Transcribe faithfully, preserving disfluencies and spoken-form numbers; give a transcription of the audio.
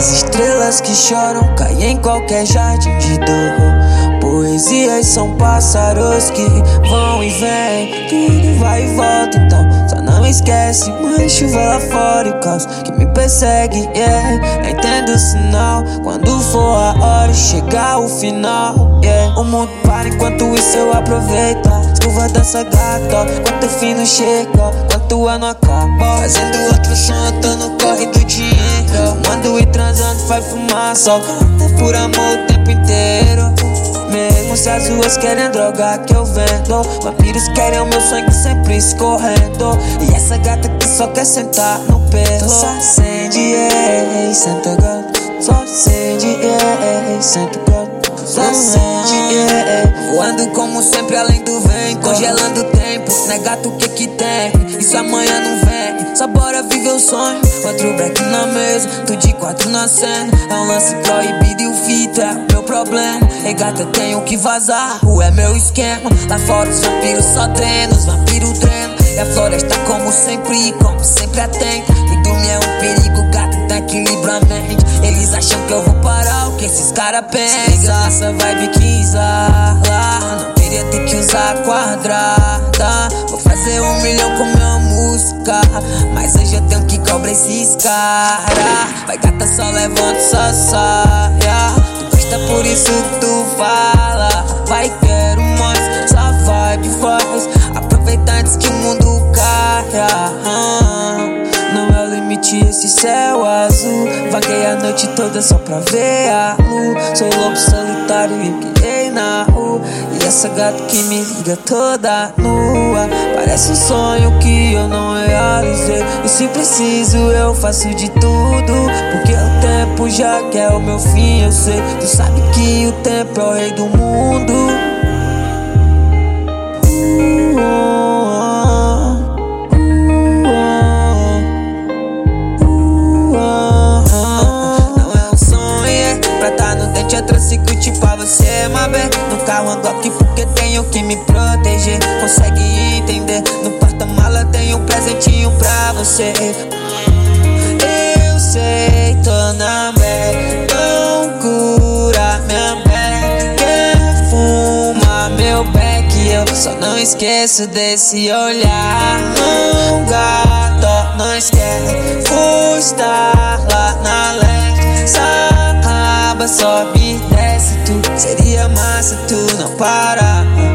As estrelas que choram caem em qualquer jardim de dor. Poesias são pássaros que vão e vêm, tudo vai e volta, então só não esquece. Mãe, chuva lá fora e o caos que me persegue, yeah. Entendo o sinal quando for a hora e chegar o final, yeah. O mundo para enquanto isso eu aproveito. Escova dessa gata, quanto o fim não chega, quanto o ano acaba. Fazendo outro som, eu tô no corre do dinheiro. Fumando e transando, vai fumar só por amor o tempo inteiro. Mesmo se as ruas querem drogar que eu vendo, vampiros querem o meu sangue sempre escorrendo. E essa gata que só quer sentar no pelo. Só acende, yeah, senta gato. Só acende, yeah, senta gato. Só acende, yeah. Voando como sempre além do vento, congelando o tempo, né gato, o que que tem? E se amanhã não vem? Só bora viver o sonho. Outro break na mesa, tu de quatro na cena. É um lance proibido e o fito é o meu problema. Ei gata, eu tenho que vazar, o é meu esquema. Lá fora os vampiros só treinam, os vampiros treinam. E a floresta como sempre, como sempre atenta. E dormir é um perigo, gato, tá equilibramento. Eles acham que eu vou parar, o que esses cara pensam? Essa vibe que exala, não queria ter que usar quadrada. Vou fazer um milhão com minha música, mas hoje eu tenho que cobrar esses cara. Vai gata, só levanta sua saia. Tu gosta por isso que tu fala. Vai, quero mais, essa vibe faz. Aproveita antes que o mundo caia. Não é o limite esse céu azul. Vaguei a noite toda só pra ver a luz. Sou lobo solitário e criei na rua. E essa gata que me liga toda nua. Parece um sonho que eu não realizei. E se preciso eu faço de tudo, porque o tempo já quer o meu fim, eu sei. Tu sabe que o tempo é o rei do mundo. Eu trouxe Gucci pra você, my bem. No carro ando aqui porque tenho que me proteger. Consegue entender? No porta-mala tenho um presentinho pra você. Eu sei, tô na bad, não cura minha bad. Quer fumar meu beck? Eu só não esqueço desse olhar. Não, gato, não esquece. Vou estar lá na leste. Sobe, desce, tu seria massa, tu não para.